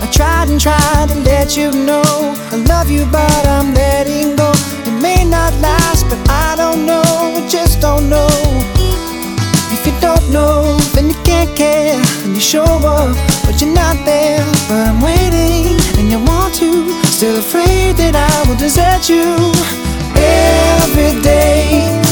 tried and tried to let you know I love you, but I'm letting go. It may not last, but I don't know, I just don't know. If you don't know, then you can't care. And you show up, but you're not there. But I'm waiting, and you want to. Still afraid that I will desert you. Every day